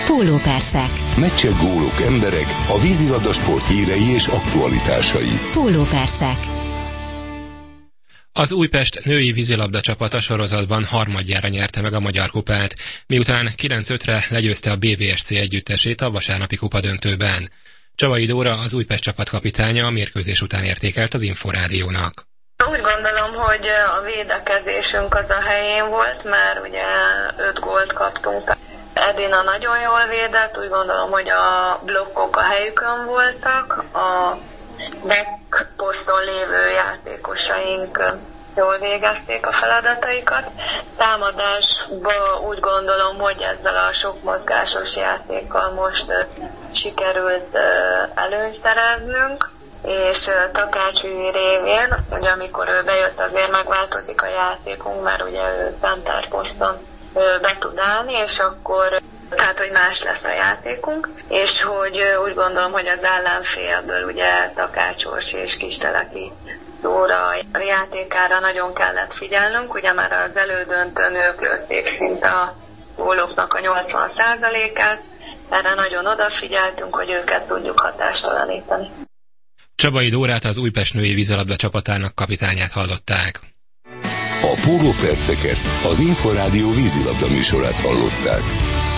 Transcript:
Pólópercek. Meccsek, gólok, emberek, a vízilabda sport hírei és aktualitásai. Pólópercek. Az Újpest női vízilabda csapata sorozatban harmadjára nyerte meg a Magyar Kupát, miután 9-5-re legyőzte a BVSC együttesét a vasárnapi kupadöntőben. Csabai Dóra, az Újpest csapatkapitánya a mérkőzés után értékelt az Inforádiónak. Úgy gondolom, hogy a védekezésünk az a helyén volt, mert ugye 5 gólt kaptunk. Edina nagyon jól védett, úgy gondolom, hogy a blokkok a helyükön voltak, a back poszton lévő játékosaink jól végezték a feladataikat. Támadásban úgy gondolom, hogy ezzel a sok mozgásos játékkal most sikerült előnyt szereznünk, és Takács révén, ugye amikor ő bejött, azért megváltozik a játékunk, mert ugye ő center poszton be tud állni, és akkor tehát, hogy más lesz a játékunk, és hogy úgy gondolom, hogy az ellenfélből ugye Takácsos és Kisteleki Dóra játékára nagyon kellett figyelnünk, ugye már az elődöntőn ők lőtték szinte a góloknak a 80%-át, erre nagyon odafigyeltünk, hogy őket tudjuk hatástalanítani. Csabai Dórát, az Újpest női vízilabda csapatának kapitányát hallották. A Pólóperceket, az Inforádió vízilabda műsorát hallották.